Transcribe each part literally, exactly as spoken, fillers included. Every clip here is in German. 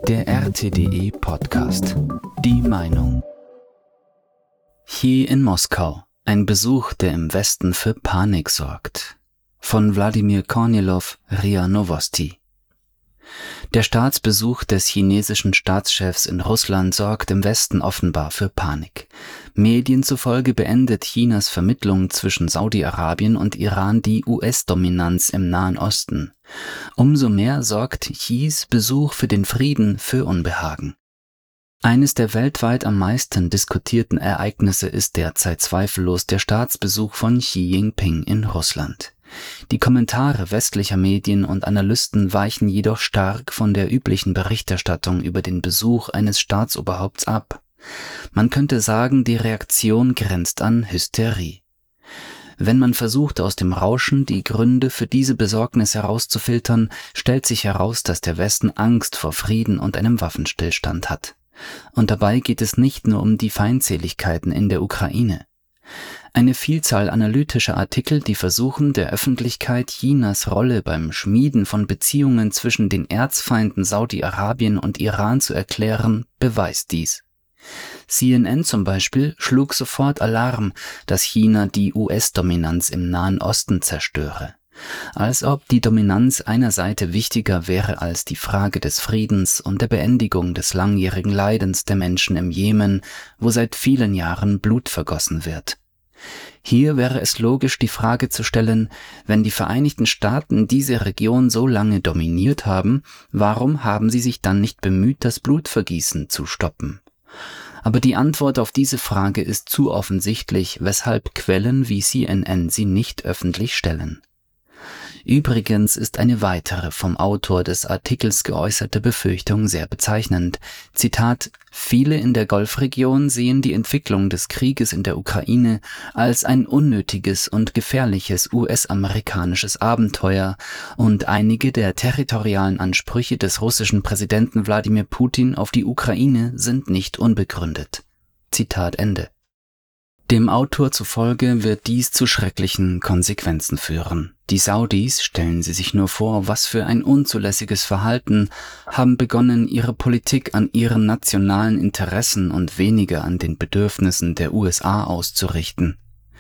Der R T D E Podcast. Die Meinung. Xi in Moskau. Ein Besuch, der im Westen für Panik sorgt. Von Wladimir Kornilow, R I A Novosti. Der Staatsbesuch des chinesischen Staatschefs in Russland sorgt im Westen offenbar für Panik. Medien zufolge beendet Chinas Vermittlung zwischen Saudi-Arabien und Iran die U S-Dominanz im Nahen Osten. Umso mehr sorgt Xis Besuch für den Frieden für Unbehagen. Eines der weltweit am meisten diskutierten Ereignisse ist derzeit zweifellos der Staatsbesuch von Xi Jinping in Russland. Die Kommentare westlicher Medien und Analysten weichen jedoch stark von der üblichen Berichterstattung über den Besuch eines Staatsoberhaupts ab. Man könnte sagen, die Reaktion grenzt an Hysterie. Wenn man versucht, aus dem Rauschen die Gründe für diese Besorgnis herauszufiltern, stellt sich heraus, dass der Westen Angst vor Frieden und einem Waffenstillstand hat. Und dabei geht es nicht nur um die Feindseligkeiten in der Ukraine. Eine Vielzahl analytischer Artikel, die versuchen, der Öffentlichkeit Chinas Rolle beim Schmieden von Beziehungen zwischen den Erzfeinden Saudi-Arabien und Iran zu erklären, beweist dies. C N N zum Beispiel schlug sofort Alarm, dass China die U S-Dominanz im Nahen Osten zerstöre. Als ob die Dominanz einer Seite wichtiger wäre als die Frage des Friedens und der Beendigung des langjährigen Leidens der Menschen im Jemen, wo seit vielen Jahren Blut vergossen wird. Hier wäre es logisch, die Frage zu stellen, wenn die Vereinigten Staaten diese Region so lange dominiert haben, warum haben sie sich dann nicht bemüht, das Blutvergießen zu stoppen? Aber die Antwort auf diese Frage ist zu offensichtlich, weshalb Quellen wie C N N sie nicht öffentlich stellen. Übrigens ist eine weitere vom Autor des Artikels geäußerte Befürchtung sehr bezeichnend. Zitat: Viele in der Golfregion sehen die Entwicklung des Krieges in der Ukraine als ein unnötiges und gefährliches U S-amerikanisches Abenteuer und einige der territorialen Ansprüche des russischen Präsidenten Wladimir Putin auf die Ukraine sind nicht unbegründet. Zitat Ende. Dem Autor zufolge wird dies zu schrecklichen Konsequenzen führen. Die Saudis, stellen Sie sich nur vor, was für ein unzulässiges Verhalten, haben begonnen, ihre Politik an ihren nationalen Interessen und weniger an den Bedürfnissen der U S A auszurichten.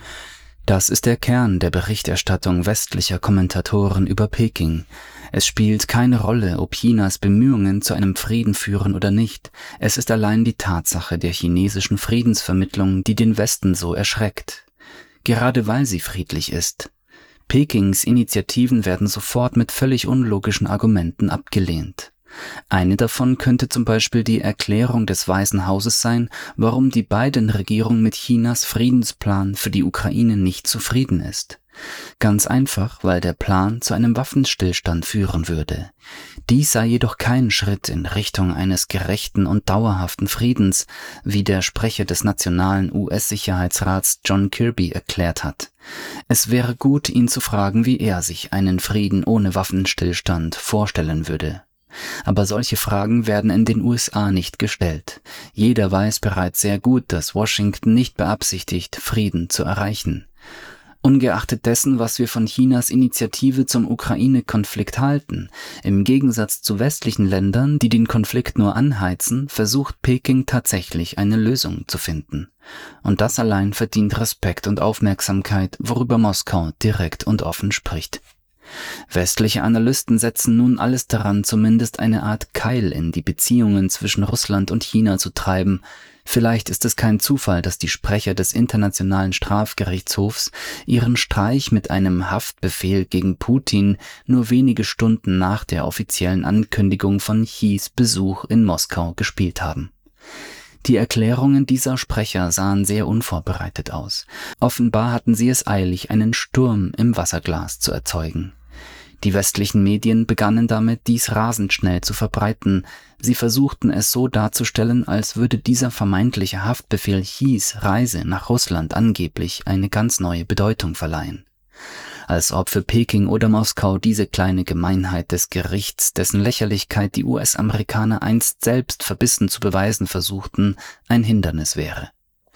Das ist der Kern der Berichterstattung westlicher Kommentatoren über Peking. Es spielt keine Rolle, ob Chinas Bemühungen zu einem Frieden führen oder nicht. Es ist allein die Tatsache der chinesischen Friedensvermittlung, die den Westen so erschreckt. Gerade weil sie friedlich ist. Pekings Initiativen werden sofort mit völlig unlogischen Argumenten abgelehnt. Eine davon könnte zum Beispiel die Erklärung des Weißen Hauses sein, warum die Biden-Regierung mit Chinas Friedensplan für die Ukraine nicht zufrieden ist. Ganz einfach, weil der Plan zu einem Waffenstillstand führen würde. Dies sei jedoch kein Schritt in Richtung eines gerechten und dauerhaften Friedens, wie der Sprecher des nationalen U S-Sicherheitsrats John Kirby erklärt hat. Es wäre gut, ihn zu fragen, wie er sich einen Frieden ohne Waffenstillstand vorstellen würde. Aber solche Fragen werden in den U S A nicht gestellt. Jeder weiß bereits sehr gut, dass Washington nicht beabsichtigt, Frieden zu erreichen. Ungeachtet dessen, was wir von Chinas Initiative zum Ukraine-Konflikt halten, im Gegensatz zu westlichen Ländern, die den Konflikt nur anheizen, versucht Peking tatsächlich eine Lösung zu finden. Und das allein verdient Respekt und Aufmerksamkeit, worüber Moskau direkt und offen spricht. Westliche Analysten setzen nun alles daran, zumindest eine Art Keil in die Beziehungen zwischen Russland und China zu treiben. Vielleicht ist es kein Zufall, dass die Sprecher des Internationalen Strafgerichtshofs ihren Streich mit einem Haftbefehl gegen Putin nur wenige Stunden nach der offiziellen Ankündigung von Xis Besuch in Moskau gespielt haben. Die Erklärungen dieser Sprecher sahen sehr unvorbereitet aus. Offenbar hatten sie es eilig, einen Sturm im Wasserglas zu erzeugen. Die westlichen Medien begannen damit, dies rasend schnell zu verbreiten. Sie versuchten es so darzustellen, als würde dieser vermeintliche Haftbefehl Xis Reise nach Russland angeblich eine ganz neue Bedeutung verleihen. Als ob für Peking oder Moskau diese kleine Gemeinheit des Gerichts, dessen Lächerlichkeit die U S-Amerikaner einst selbst verbissen zu beweisen versuchten, ein Hindernis wäre.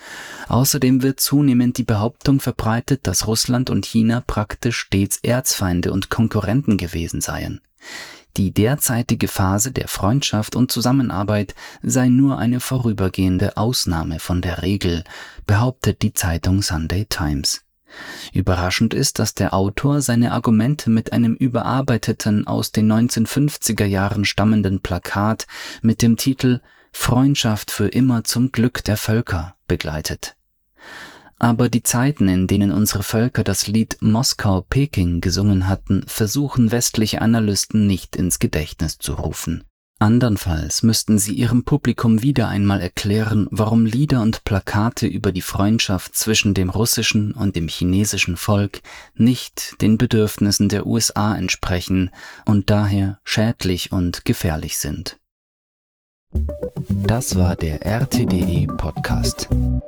Außerdem wird zunehmend die Behauptung verbreitet, dass Russland und China praktisch stets Erzfeinde und Konkurrenten gewesen seien. Die derzeitige Phase der Freundschaft und Zusammenarbeit sei nur eine vorübergehende Ausnahme von der Regel, behauptet die Zeitung Sunday Times. Überraschend ist, dass der Autor seine Argumente mit einem überarbeiteten, aus den neunzehnhundertfünfziger Jahren stammenden Plakat mit dem Titel »Freundschaft für immer zum Glück der Völker« begleitet. Aber die Zeiten, in denen unsere Völker das Lied Moskau-Peking gesungen hatten, versuchen westliche Analysten nicht ins Gedächtnis zu rufen. Andernfalls müssten sie ihrem Publikum wieder einmal erklären, warum Lieder und Plakate über die Freundschaft zwischen dem russischen und dem chinesischen Volk nicht den Bedürfnissen der U S A entsprechen und daher schädlich und gefährlich sind. Das war der R T D E Podcast.